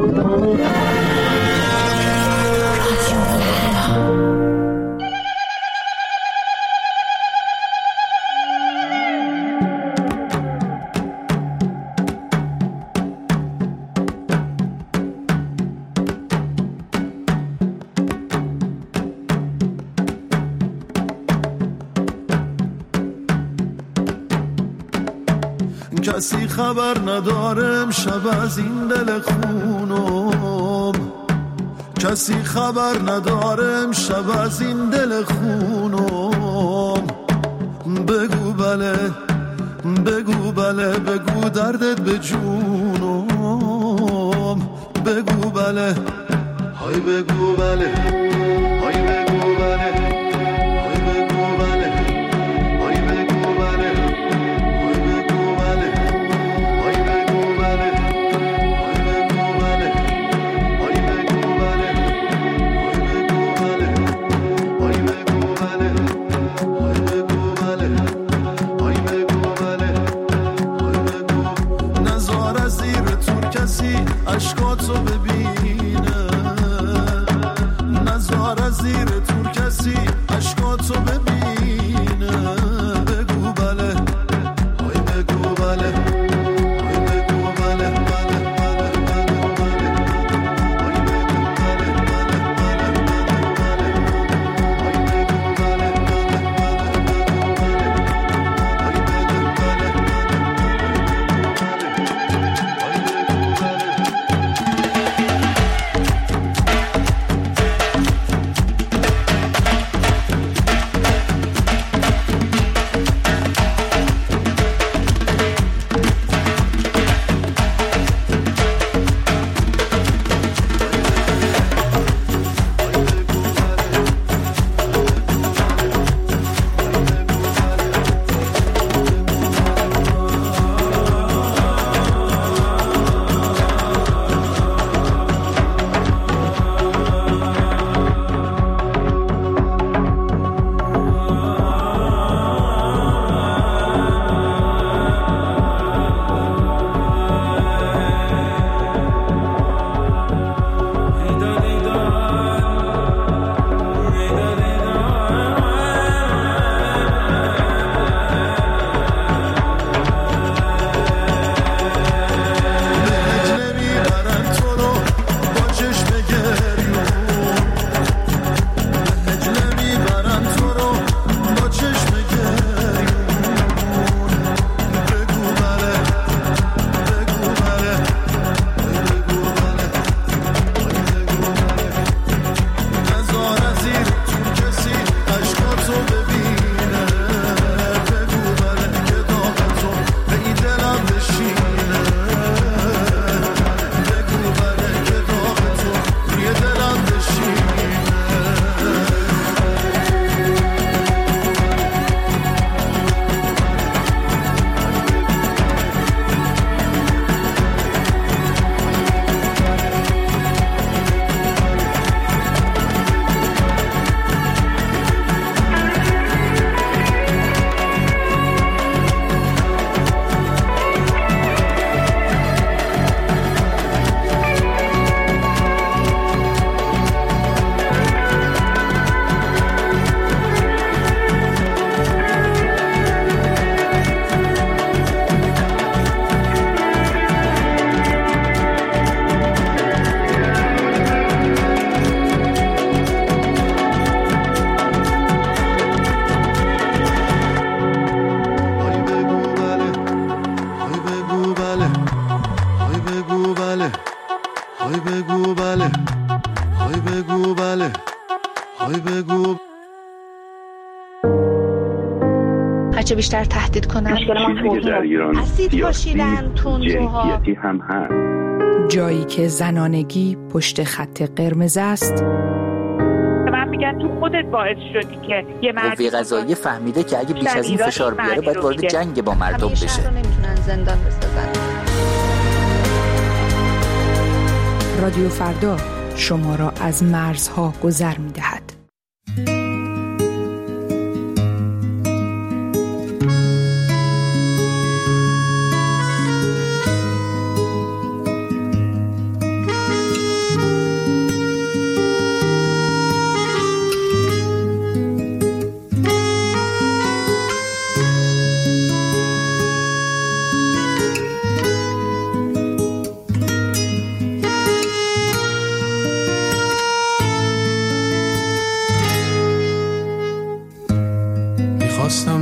کسی خبر ندارم شب از این دل خونم، کسی خبر ندارم شب از این دل خونم. بگو بله بگو بله بگو دردت به جونم. بگو بله های بگو بله های بگو بله های بگو بله های بگو بله های بگو بله های بگو بله های بگو بله های بگو بله های بگو بله های بگو بله های بگو بله های بگو. نزار از زیر تور کسی اشکاتو ببینه، نزار از زیر تور کسی اشکاتو ببینه. بگو بله های بگو بله های بگو بله بله بله بله بله های بگو بله بله بله های بگو بله بله های بگو بله هرچه بیشتر تهدید کنن در ایران اسید پاشیدن تندروها هم هست. جایی که زنانگی پشت خط قرمز است. من میگن تو خودت باعث شدی که یه مرد قوه قضاییه فهمیده که اگه بیش از این فشار بیاره باید وارد جنگ با مردم بشه. شهر رو نمیتونن زندان بسازن. رادیو فردا شما را از مرزها گذر می‌دهد.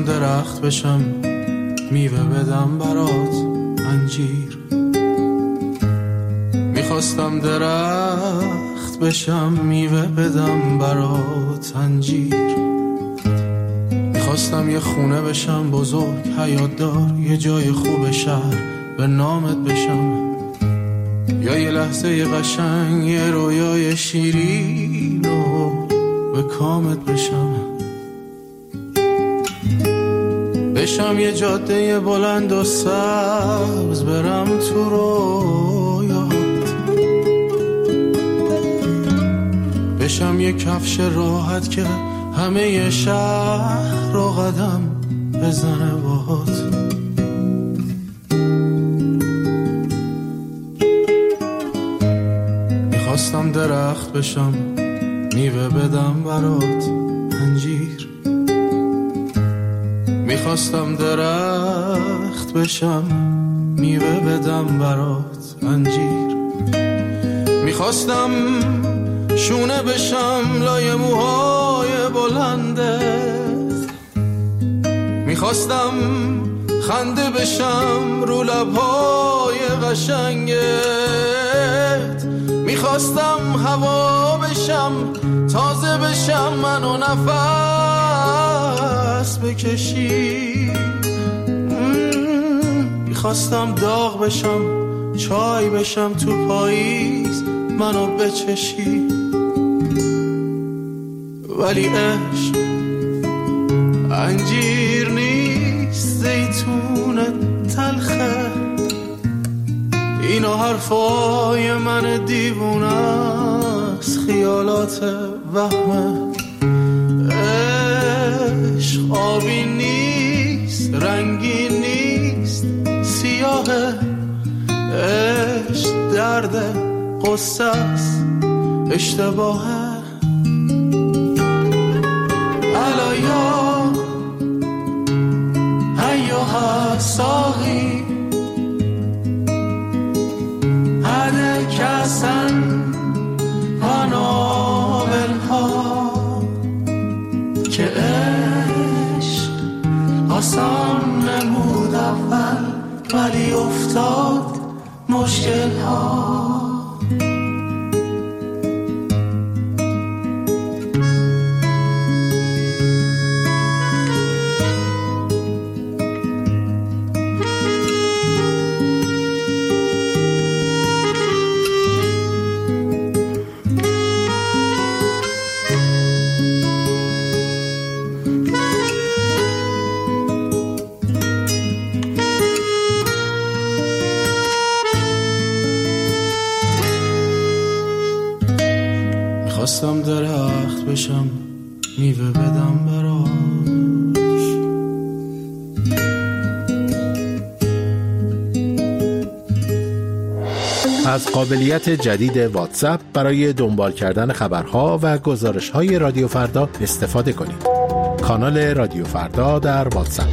میخواستم درخت بشم میوه بدم برات انجیر، میخواستم درخت بشم میوه بدم برات انجیر، میخواستم یه خونه بشم بزرگ حیات دار، یه جای خوب شهر به نامت بشم، یا یه لحظه یه قشنگ یه رویای شیرین و به کامت بشم، بشم یه جاده بلند و سبز برم تو رویات، بشم یه کفش راحت که همه شهر رو قدم بزنه باهات. میخواستم درخت بشم میوه بدم برات انجیر، میخواستم درخت بشم میوه بدم برات انجیر، میخواستم شونه بشم لای موهای بلندت، میخواستم خنده بشم رو لبهای قشنگت، میخواستم هوا بشم تازه بشم منو نفس بکشی، میخواستم داغ بشم چای بشم تو پاییز منو بچشی، ولی عشق انجیر نیست زیتون تلخه، اینا حرفای من دیوونه است خیالات وهمه، عشق آبی نیست رنگی نیست سیاهه، عشق درد قصه است اشتباهه، الایا ایوها صاحی هده کسن و ناولها که عشق آسان نمود اول ولی افتاد مشکل ها. میخواستم درخت بشم میوه بدم براش، از قابلیت جدید واتساپ برای دنبال کردن خبرها و گزارش‌های رادیو فردا استفاده کنید. کانال رادیو فردا در واتساپ.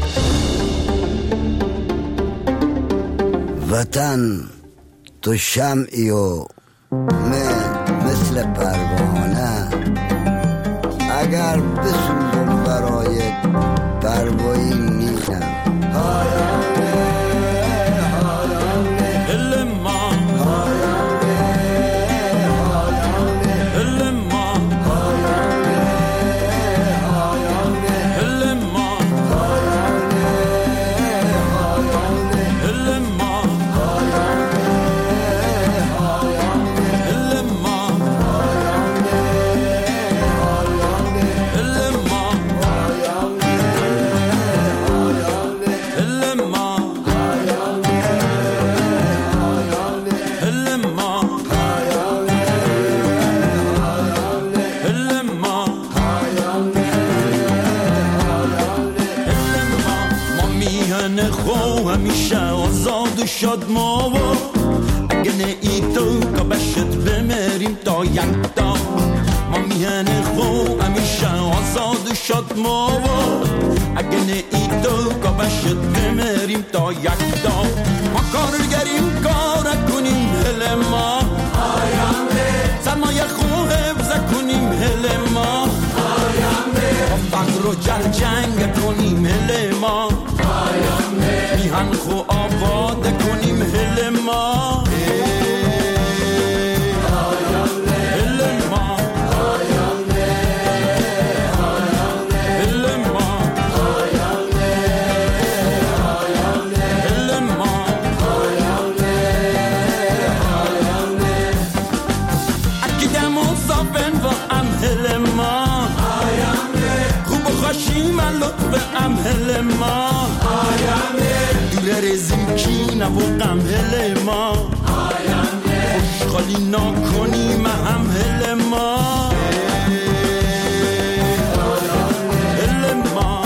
وطن تو شمعی و مثل پروانه، اگر بسوزم برای پروایی نیستم. شاد ما اگه نه ای تو که بشت بمریم تا یک تا ما میهن خو همیشه آزاد شاد ما اگه نه ای تو که بشت بمریم تا یک تا ما کارگریم کار کنیم هل ما سرمایه خو حفظ کنیم هل ما فقر رو جنگ کنیم هل من خو آباد کنیم هل ما لطف امهل ما دور رزیم کی نبوقم هل ما خوشخالی نکنیم همهل ما هل ما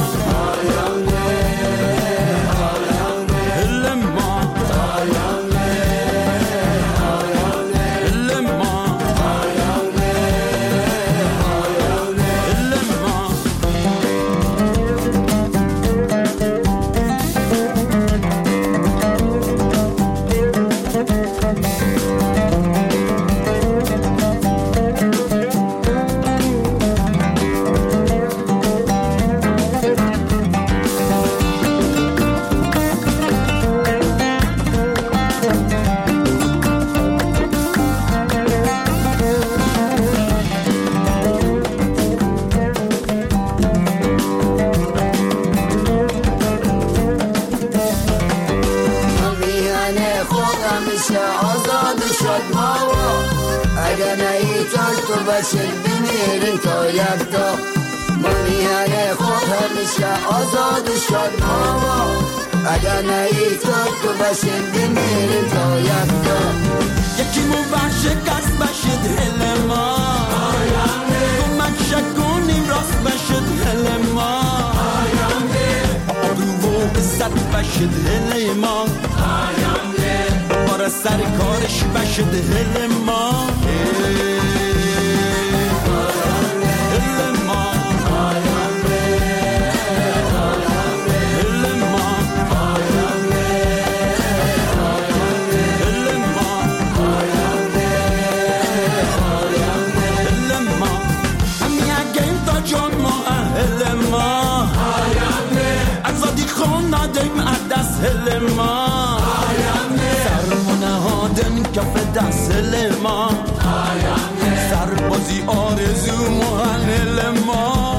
باشید بمیرین تا یکتا ما میهن خود همیشه آزاد شد ماما اگر نهی تو باشید بمیرین تا یکتا یکی مو برشکست باشید هل ما کمک شکنیم راست باشید هل ما آبرو و عزت باشید هل ما بارا سر کارش باشید هل ما هل ما سرمونه هادن کف دست هل ما سربازی آرزو مهن هل ما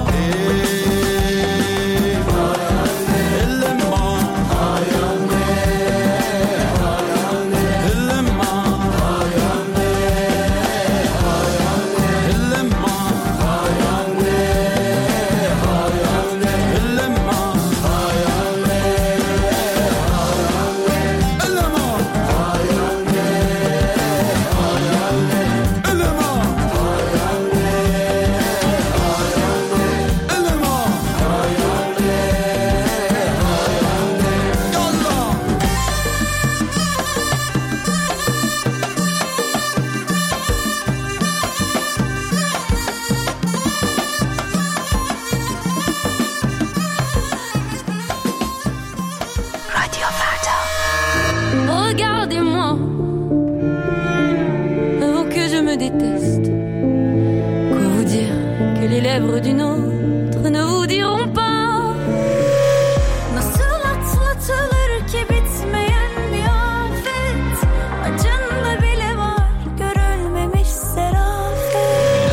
d'une autre ne vous diront pas nasıl atlatılır ki bitmeyen bir afet acında bile var görülmemiş serafet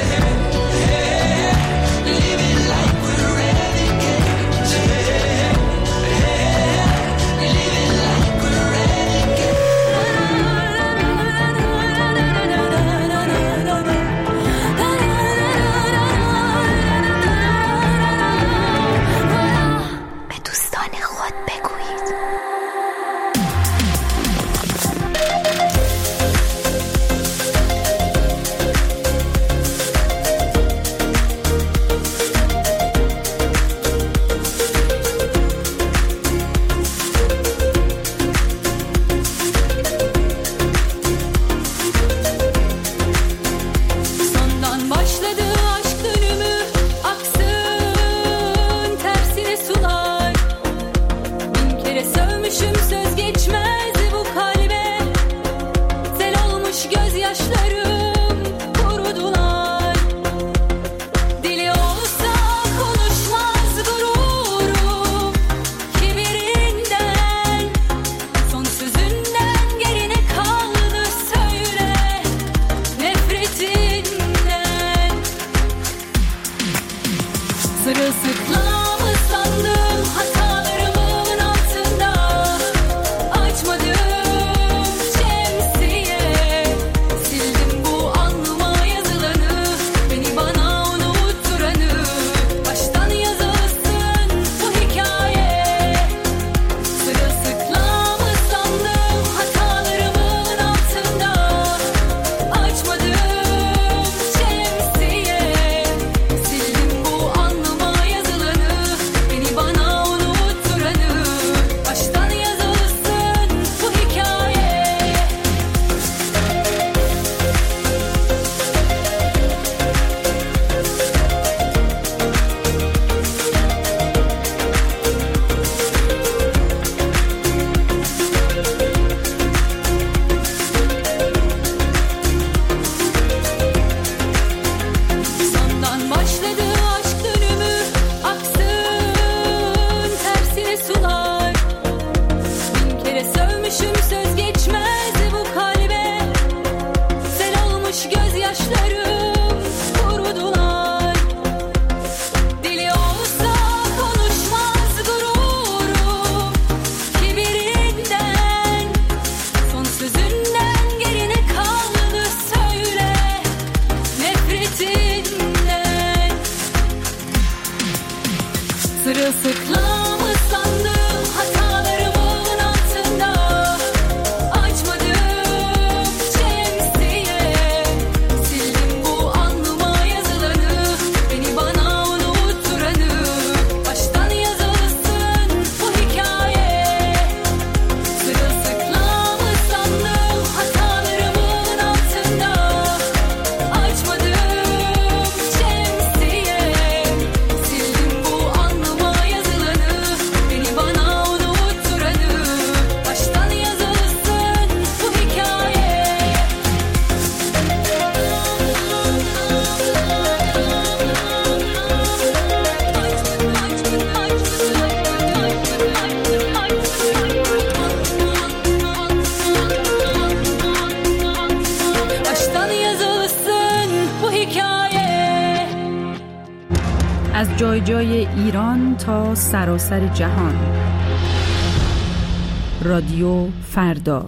living like we're renegades living like we're renegades Sırılsıklam ıslandım hatalarımın altında. Açmadım şemsiye, sildim bu alnıma yazılanı, beni bana unutturanı. Baştan yazılsın bu hikaye. Sırılsıklam ıslandım hatalarımın altında. Açmadım şemsiye, sildim bu alnıma yazılanı, beni bana unutturanı. Baştan yazılsın bu hikaye. Baştan yazılsın bu hikaye. از جای جای ایران تا سراسر جهان. رادیو فردا.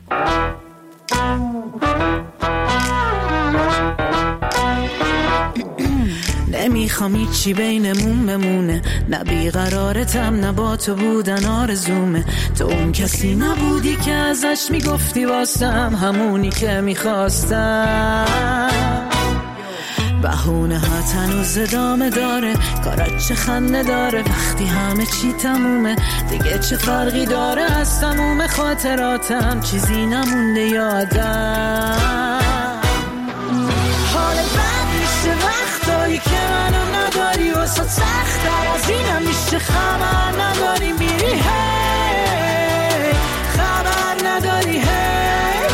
نمیخوام هیچی بینمون بمونه، نه بیقرارتم نه با تو بودن آرزومه. تو اون کسی نبودی که ازش میگفتی واسم همونی که میخواستم. بهونه ها هنوز ادامه داره، کارات چه خنده داره وقتی همه چی تمومه. دیگه چه فرقی داره از تموم خاطراتم، چیزی نمونده یادم. حال بد میشه وقتایی که منو نداری، واسه سخت‌تر از اینم میشه خبر نداری میری هی، خبر نداری هی.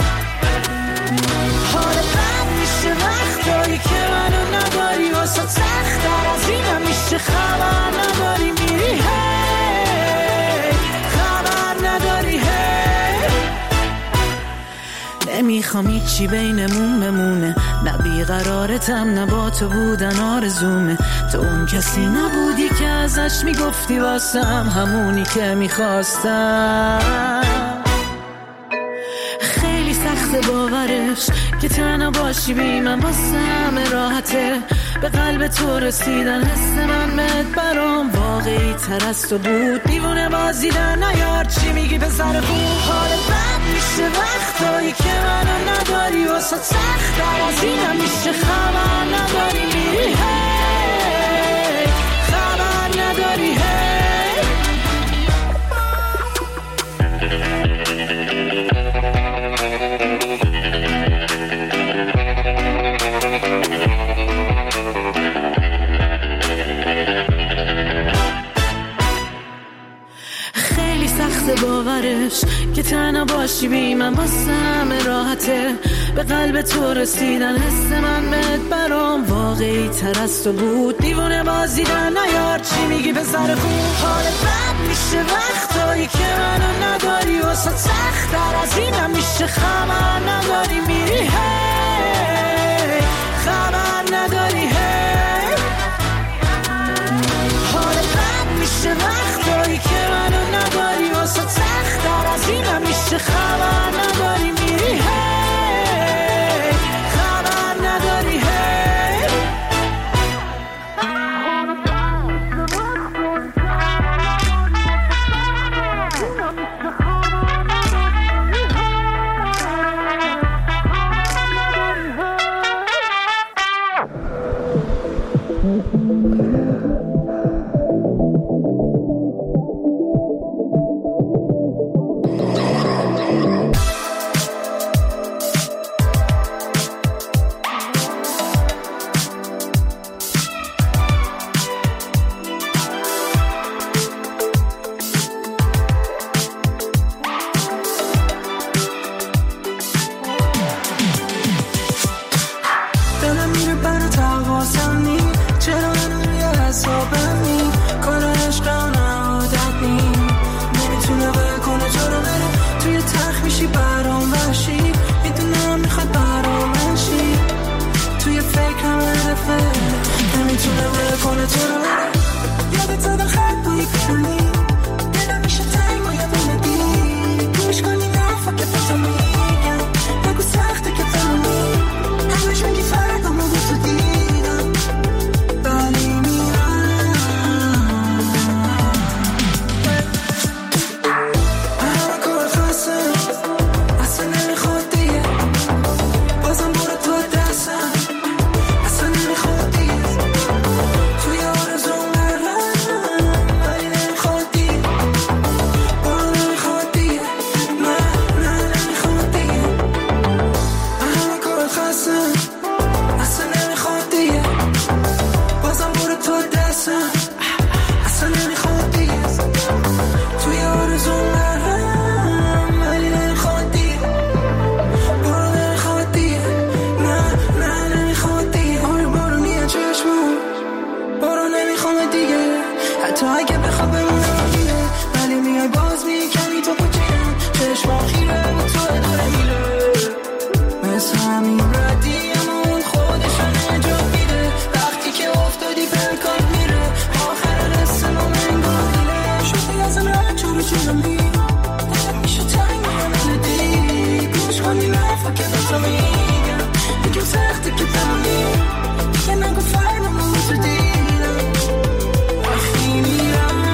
حال بد میشه وقتایی که منو نداری، واسه سخت‌تر از اینم میشه خبر نداری میری هی، خبر نداری هی. نمیخوام هیچی بینمون بمونه، نه بیقرارتم نه با تو بودن آرزومه. تو اون کسی نبودی که ازش میگفتی واسم همونی که میخواستم. خیلی سخته باورش که تنها باشی بی من، واسه همه راحته به قلب تو رسیدن. حس من بهت برام واقعی تر از تو بود، دیوونه بازیدن نیار چی میگی به سر خوب. حال بد میشه وقتایی که منو نداری، واسه سخت‌تر از اینم میشه خبر نداری میری هی، خبر نداری هی. خیلی سخته باورش که تنها باشی بی من، واسه همه راحته به قلب تو رسیدن. حس من بهت برام واقعی تر از تو بود، دیوونه بازیدن نیار چی میگی به سر خوب. حال بد میشه وقتایی که منو نداری، واسه سخت‌تر از اینم میشه خبر نداری میری هی، خبر نداری هی. حال بد میشه وقتایی که منو نداری، واسه سخت‌تر از اینم میشه خبر نداری میری هی، خبر نداری هی. نمیخواد بمونم میره ولی میای باز میکنی تو پوچینم چشمام خیره و تو اداره میره مثل همین ردی اما اون خودشو نجات میده وقتی که افتادی پنکان میره آخر رسم و منگاه میره شدی از من چورو چورو میره میشه تنگ ملدی گوش کنی نفا که دوتا میگم میگم سخته که بمونی که نگو فرنم رو تو دیدم وقتی میرم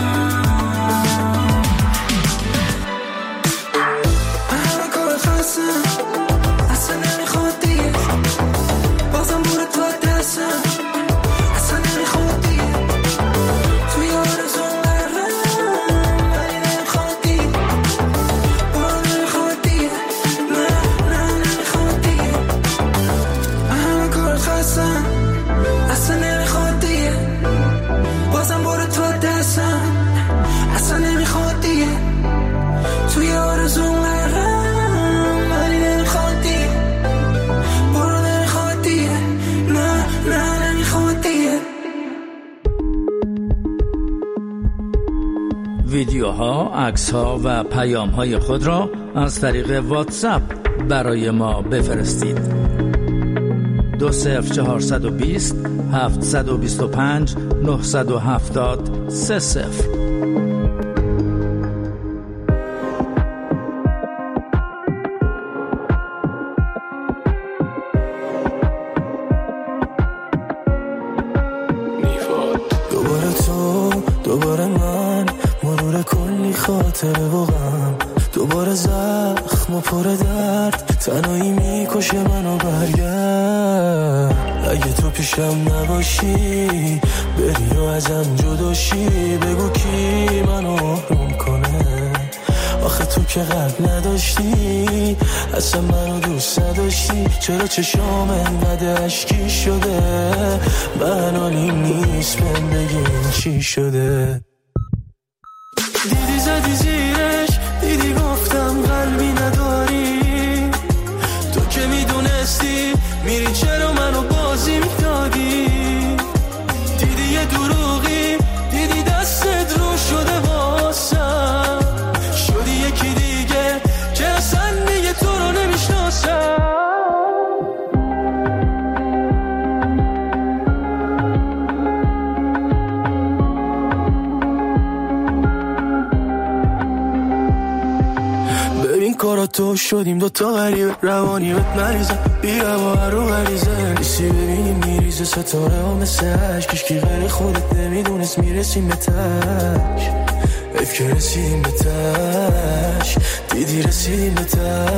همه کار خواستم اصلا نمیخواد دیگه بازم برو تو دستم اصلا نمیخواد دیگه توی آرزون برم ولی نمیخواد دیگه برو نمیخواد دیگه نه نمیخواد دیگه همه کار خواستم اصلا نمیخواد دیگه بازم برو تو دستم اصلا نمیخواد دیگه توی آرزون برم ولی نمیخواد دیگه برو نمیخواد دیگه نه نمیخواد دیگه ویدیوها، عکس‌ها و پیام‌های خود را از طریق واتساپ برای ما بفرستید. 20420 725 970 30. دوباره تو دوباره من مرور کلی خاطره و غم دوباره زخم و پر درد تنهایی میکشه منو برگرد اگه تو پیشم نباشی بری و ازم جداشی بگو کی منو آروم کنه آخه تو که قلب نداشتی اصلا منو دوست نداشتی چرا چشام انقدر اشکی شده من حالیم نیست من بگیم چی شده دیدی زدی زیرش دیدی گفتم قلبی نداری تو که میدونستی میری چرا منو بازی میدادی دیدی یه دروغی دیدی دستت رو شده واسم شدی یکی دیگه که اصلا دیگه تو رو نمیشناسم کارا تو شدیم دوتا غریب روانی بهت مریضم بیرم و هر رو غریزه نیستی ببینیم میریزه ستاره ها مثل عشق کشکی غیر خودت نمیدونست میرسیم به تش حیف که رسیدیم به تش دیدی رسیدیم به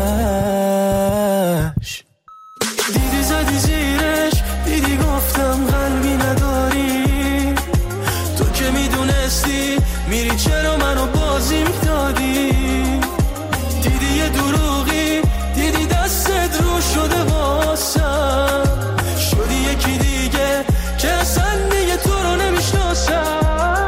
تش دیدی زدی زیرش دیدی گفتم قلبی نداری تو که میدونستی میری چرا منو بازی میدادی دیدی یه دروغی دیدی دستت رو شده واسم شدی یکی دیگه که اصلا دیگه تو رو نمیشناسم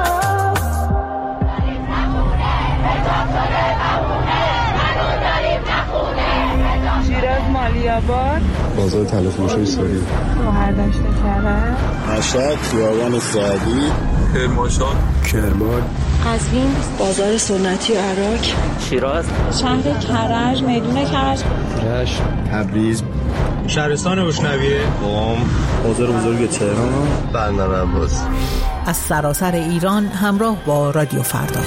شیراز مالیاباد بازار طلا فروش ایساری برداشت کرد مشهد خیابان سعدی کرمانشاه کرمان قزوین بازار سنتی عراق شیراز شهر کرج میدون کرج رشت تبریز شهرستان روشنویه قم بازار بزرگ تهران بندر عباس از سراسر ایران همراه با رادیو فردا.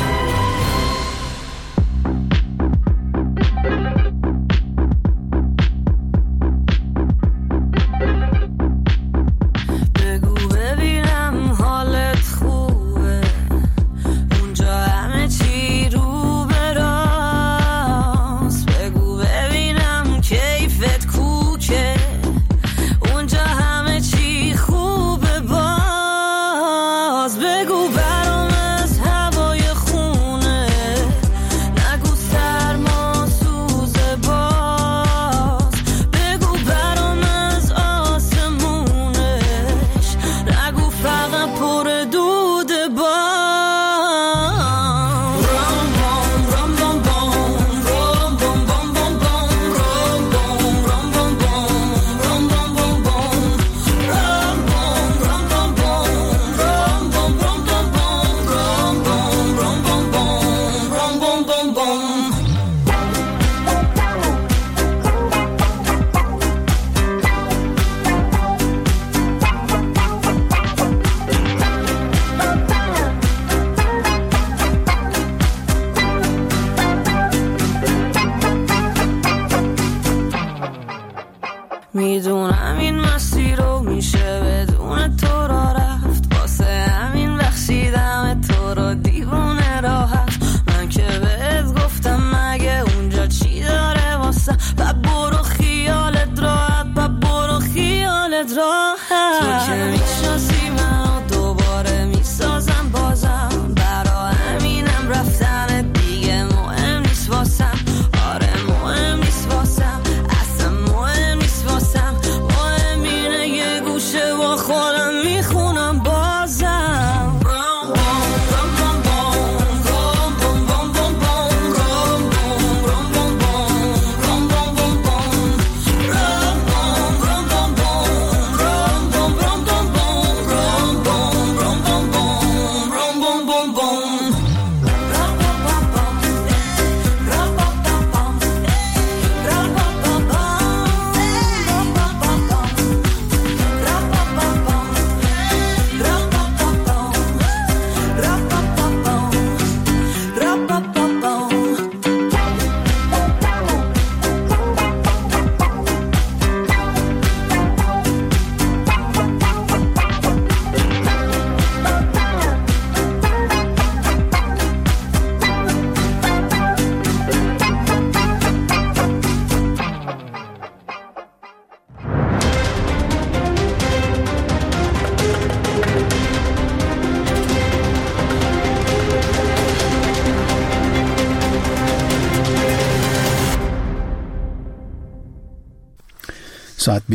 بگو برام از هوای خون میدونم این مسیر رو میشه بدون تو را رفت، واسه همین بخشیدم تو رو دیوونه راحت. من که بهت گفتم مگه اونجا چی داره واسه، برو خیالت راحت، برو خیالت راحت. تو که میشناسی من دوباره میسازم بازم، برا همینم رفتن دیگه مهم نیست واسم. آره مهم نیست واسم، اصلا مهم نیست واسم. مهم اینه یه گوشه با خودم میخونم بازم. ساعت